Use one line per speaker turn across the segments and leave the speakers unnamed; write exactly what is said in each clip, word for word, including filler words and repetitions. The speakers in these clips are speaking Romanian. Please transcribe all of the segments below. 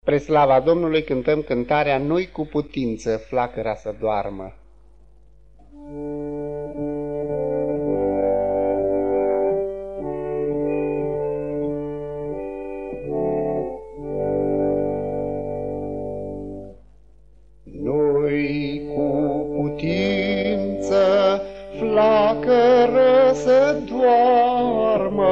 Spre slava Domnului cântăm cântarea Nu-i cu putință flacăra să doarmă. Nu-i cu putință flacără să doarmă,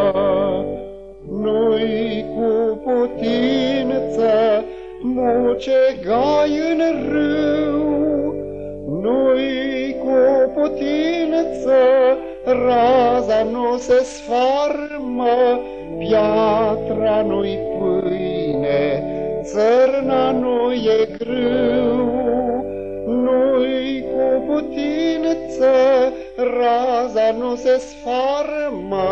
nu-i cu putință mucegai în râu, nu-i cu putință raza nu se sfarmă, piatra nu-i pâine, țărna nu e grâu, nu-i cu putință raza nu se sfarmă,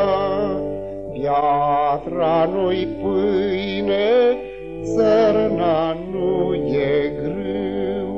piatra nu-i pâine, țărna nu e grâu.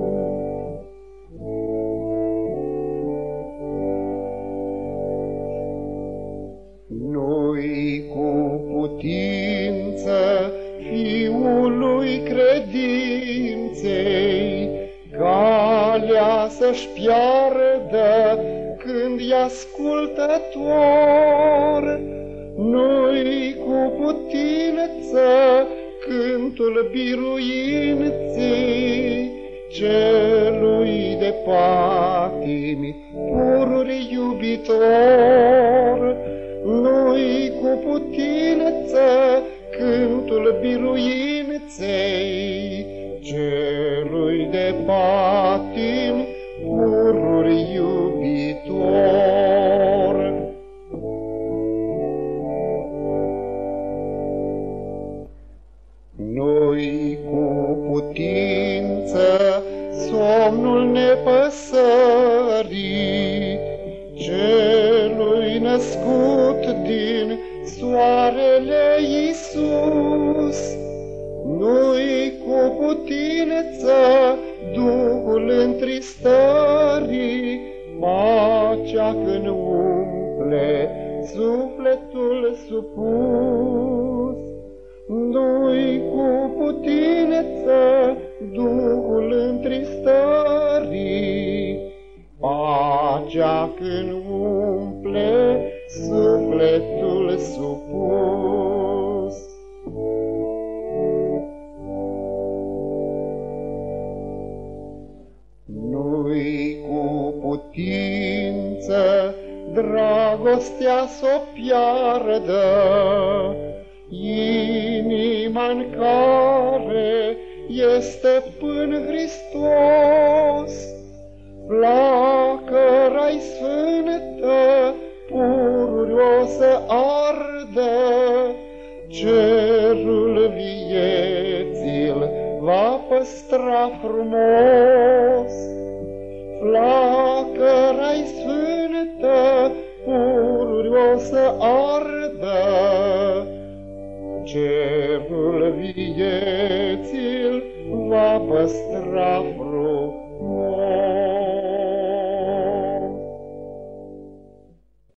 Nu-i cu putință fiului credinței calea să-și piardă când e ascultător, nu-i cu putință cântul biruinței celui de patimi pururi iubitor, nu-i cu putință cântul biruinței celui de patimi pururi iubitor. Nu-i cu putință somnul nepăsării celui născut din soarele Iisus, nu-i cu putință Duhul întristării, pacea când umple sufletul supus, nu-i cu putință Duhul întristării, pacea când umple sufletul supus. Nu-i cu putință dragostea s-o piardă, inima-n care este stăpân Hristos, flacăra-i sfântă pururi o să ardă, cerul vieții-l va păstra frumos. Flacăra-i sfântă pururi o să ardă, cerul vieții-l va păstra frumos.